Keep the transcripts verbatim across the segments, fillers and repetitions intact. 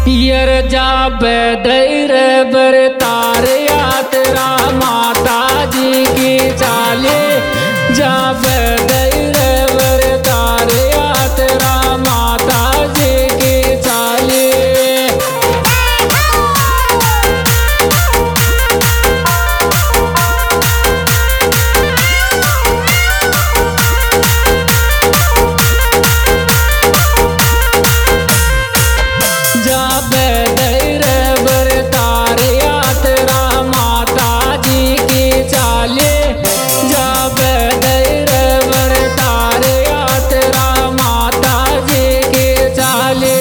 यर जाबे दैर बर तार यात्रा माता जी की चाले जाबे दैर बर तार यात्रा माता जी की चाले। जाबे दैर बर तार यात्रा माता जी की चाले जाबे दैर बर तार यात्रा माता जी की चाले।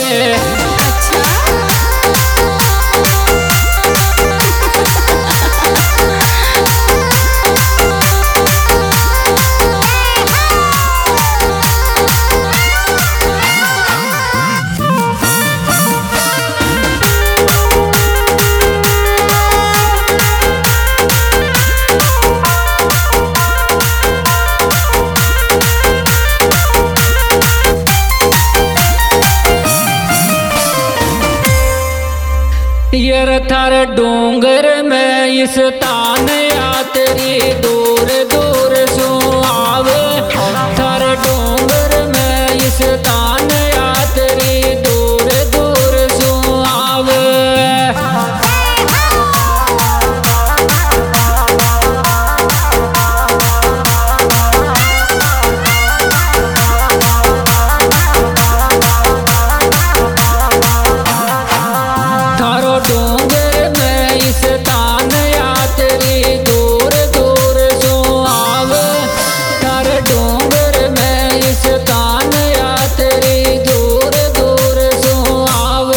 यर थार डोंगर में इस तान यात्री दूर दूर सो आवे थार डोंगर में इस तान यात्री दूर दूर सो आवे। थारो डोंगर में इस तान यात्री दूर दूर सो आवे थार डोंगर में इस तान यात्री दूर दूर सो आवे।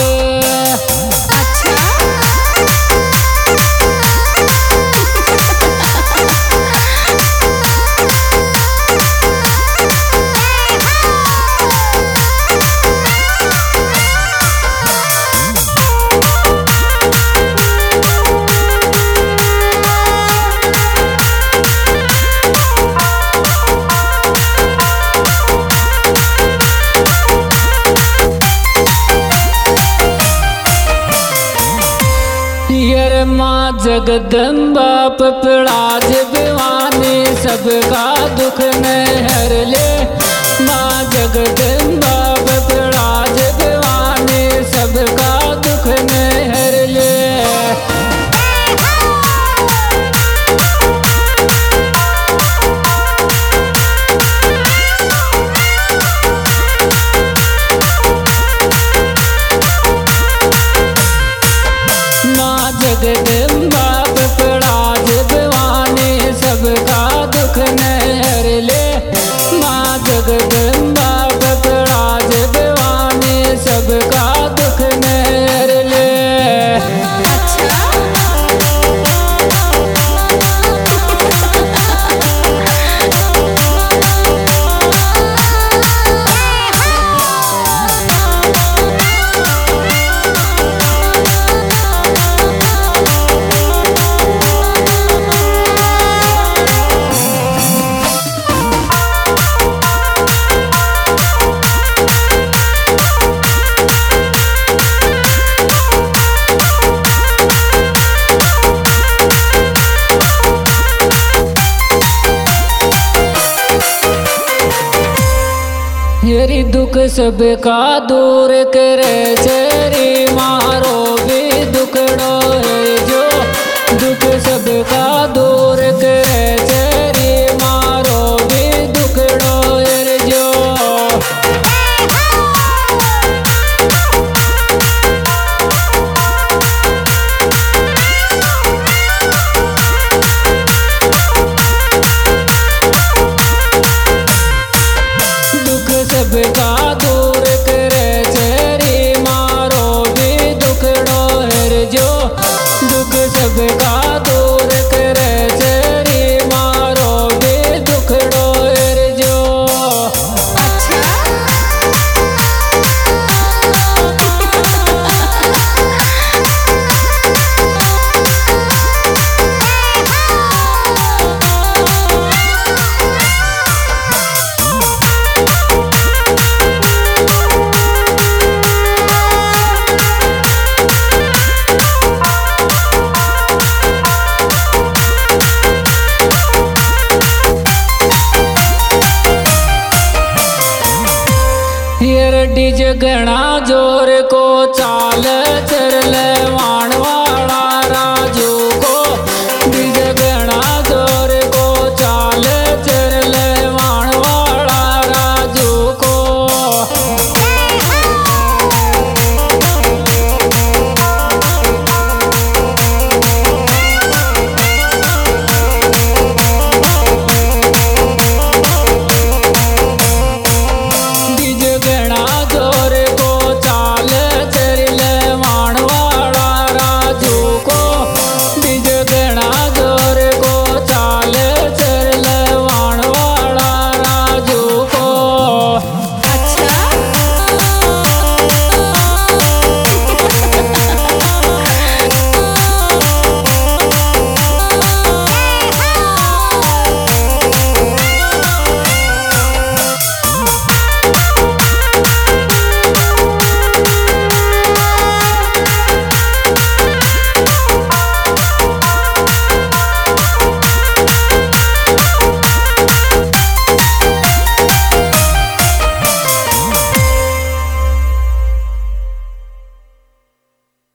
यर माँ जगदम्बा पपड़ाज भवानी सबका दुख न हर ले माँ जगदम्बा पपड़ाज भवानी सबका दुख न हर ले। माँ जगदम्बा पपड़ाज भवानी सबका दुख न हर ले माँ जगदम्बा पपड़ाज भवानी सबका दुख न हर ले। यरी दुख सबका दूर करे चेरी मारो भी दुखड़ो है जो दुख सबका दूर करे चेरी मारो भी दुखड़ो है जो। दुख सबका दूर करे चेरी माँ घना जोर को चाल